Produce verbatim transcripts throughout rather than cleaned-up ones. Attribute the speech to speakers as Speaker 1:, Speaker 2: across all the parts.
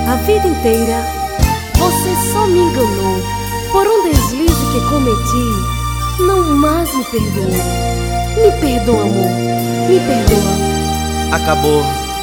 Speaker 1: A vida inteira você só me enganou. Por um deslize que cometi, não mais me perdoou. Me perdoa, amor, me perdoa.
Speaker 2: Acabou.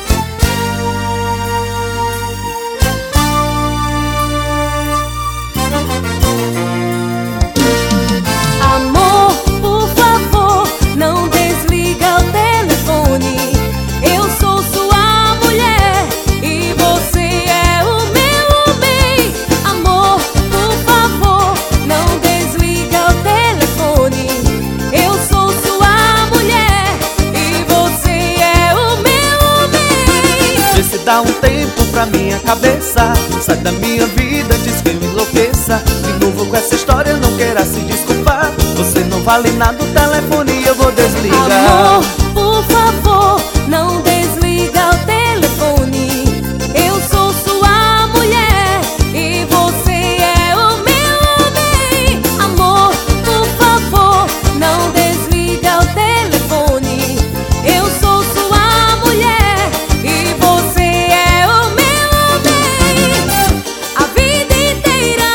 Speaker 1: Amor, por favor, não desliga o telefone. Eu sou sua mulher e você é o meu bem. Amor, por favor, não desliga o telefone. Eu sou sua mulher e você é o meu bem.
Speaker 2: Vê se dá um tempo pra minha cabeça. Sai da minha vida, diz que eu enlouqueça. De novo com essa história, não queira se desculpar. Você não vale nada, o telefone eu vou desligar.
Speaker 1: Amor, por favor, não desliga o telefone. Eu sou sua mulher e você é o meu bem. Amor, por favor, não desliga o telefone. Eu sou sua mulher e você é o meu bem. A vida inteira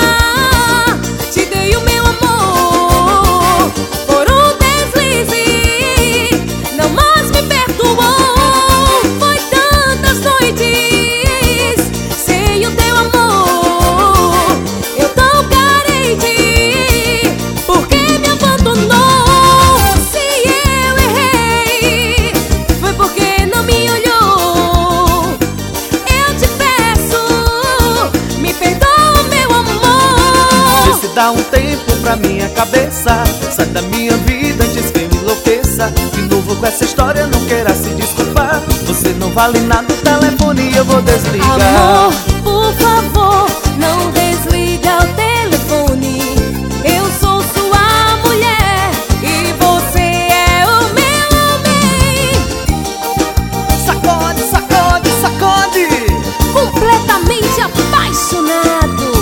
Speaker 1: te dei o meu amor. Por um deslize, não mais me perdoou. Foi tantas noites sem o teu amor. Eu tão carente, porque me abandonou. Se eu errei, foi porque não me olhou. Eu te peço, me perdoa, meu amor.
Speaker 2: Vê se dá um tempo pra minha cabeça. Sai da minha vida antes que eu enlouqueça. De novo com essa história, não queira se desculpar. Você não vale nada, o telefone eu vou desligar.
Speaker 1: Amor, por favor, não desliga o telefone. Eu sou sua mulher e você é o meu bem.
Speaker 2: Sacode, sacode, sacode.
Speaker 1: Completamente apaixonado.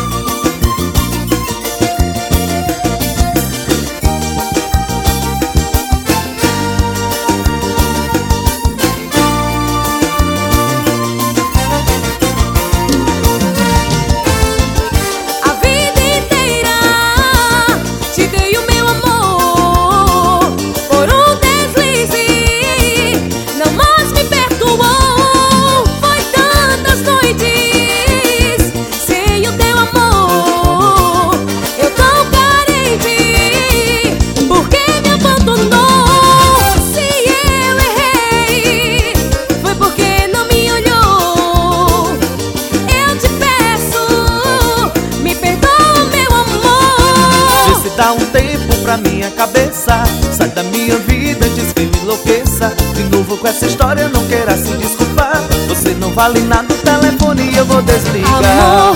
Speaker 1: A vida inteira te dei o meu amor. Por um deslize, não mais me perdoou. Foi tantas noites sem o teu amor. Eu tão carente, porque me abandonou. Se eu errei, foi porque não me olhou. Eu te peço, me perdoa, meu amor.
Speaker 2: Vê se dá um tempo pra minha cabeça. Sai da minha vida, diz que eu enlouqueça. De novo com essa história, não queira se desculpar. Você não vale nada, o telefone eu vou desligar.
Speaker 1: Amor,